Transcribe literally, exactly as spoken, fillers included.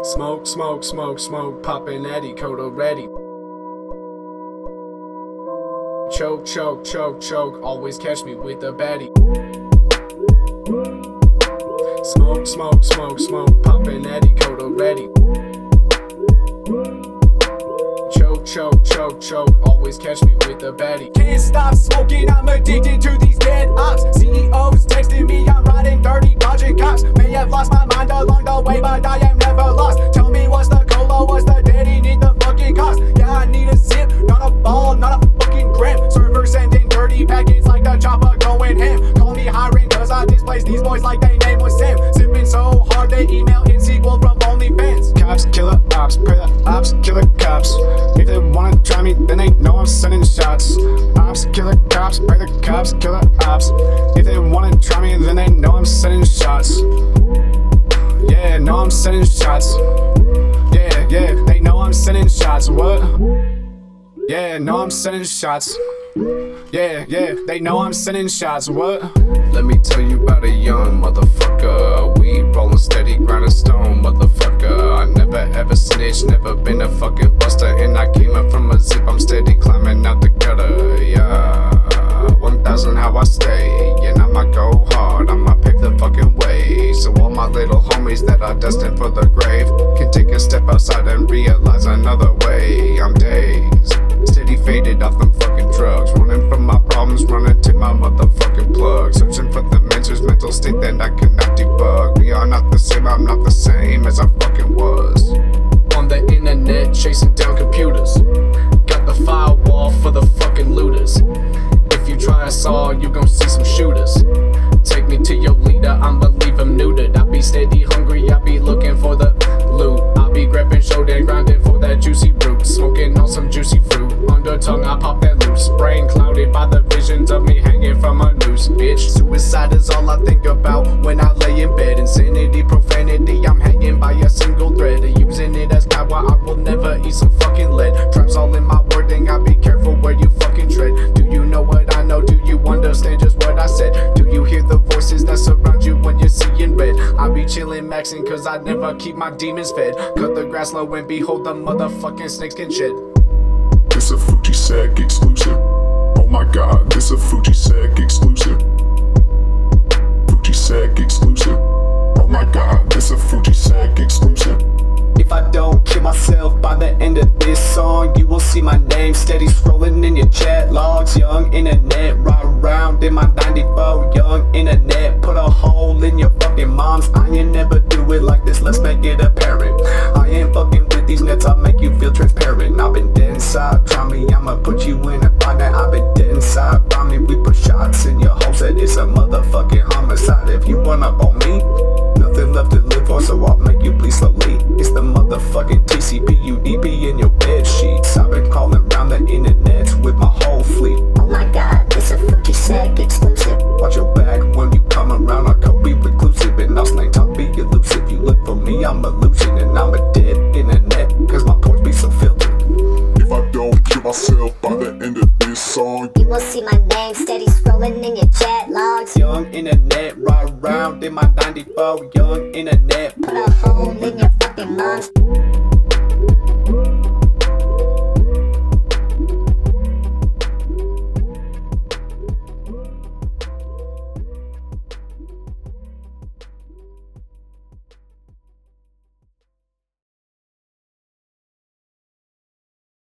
Smoke, smoke, smoke, smoke, poppin' Eddie, Coda ready. Choke, choke, choke, choke, always catch me with a baddie. Smoke, smoke, smoke, smoke, poppin' Eddie, Coda ready. Choke, choke, choke, choke, always catch me with a baddie. Can't stop smoking, I'm addicted to these dead ops. C E Os texting me, I'm riding dirty, dodging cops. May have lost my mind along the way, but I am never lost. Tell me what's the cola, what's the daddy, need the fucking cost. Yeah, I need a zip, not a ball, not a fucking gram. Server sending dirty packets like the chopper going ham. Call me hiring cause I displace these boys like they name was Sam. Sipping so hard they email in sequel from OnlyFans. Cops, killer ops, pray the ops, killer cops. If they wanna try me, then they know I'm sending shots. Ops, killer cops, pray the cops, killer ops. If they wanna try me, then they know I'm sending shots. Yeah, know I'm sending shots. Yeah, yeah, they know I'm sending shots. What? Yeah, know I'm sending shots. Yeah, yeah, they know I'm sending shots. What? Let me tell you about a young motherfucker. We rollin' steady, grindin' stone, motherfucker. I never ever snitch, never been a fucking buster. And I came up from a zip, I'm steady climbing out the gutter. Yeah, one thousand how I stay. And I'ma go hard, I'ma pave the fucking way. So all my little homies that are destined for the grave can take a step outside and realize another way. I'm dazed, steady faded off them fucking drugs. Running from my problems, running to my motherfucking plug. Searching for the answers, mental state that I cannot debug. We are not the same, I'm not the same as I fucking was. On the internet, chasing down computers. Got the firewall for the fucking looters. If you try us all, you gon' see some shooters. Take me to your leader, I'ma leave him neutered. I be steady hungry, I be looking for the loot. I be grabbing shoulder, grinding for that juicy root. Smoking on some juicy fruit, under tongue I pop that loose. Brain clouded by the visions of me hanging from a noose. Bitch, suicide is all I think about when I lay in bed. Insanity, profanity, I'm hanging by a single thread. Using it as power, I will never eat some fucking lead. Traps all in my wording, I be careful where you fucking tread. Do you know what I know? Do you understand just what I said? Do you hear the voices that surround you when you're seeing red? I be chillin' maxing cause I never keep my demons fed. Cut the grass low and behold the motherfucking snakes can shed. This a Fujisec exclusive. Oh my god, this a Fujisec exclusive. Fujisec exclusive. Oh my god, this a Fujisec exclusive. If I don't kill myself by the end of this song, you will see my name steady scrolling in your chat logs. Young internet, ride around in my ninety-four. Young internet, put a hole in your fucking moms. I ain't never do it like this, let's make it apparent. I ain't fucking with these nets, I'll make you feel transparent. I've been dead inside, try me, I'ma put you in a bind. I've been dead inside, find me, we put shots in your hopes that it's a motherfucking homicide. If you run up on me, nothing left to live for, so I'll make you bleed slowly. It's the motherfucking T C P U D P in your bed sheets. I've been calling around the internet with my whole fleet. Oh my god, this a Fujisec exclusive. Watch your back when you come around, I could be reclusive. And I'll slang talk, be elusive. You look for me, I'm illusion. And I'm a dead internet, cause my porch be so filthy. If I don't kill myself by the end of this song, You will see my name steady scrolling in your chat logs. Young internet, ride around in my ninety-four. Young internet, Put a hole in your fucking lungs.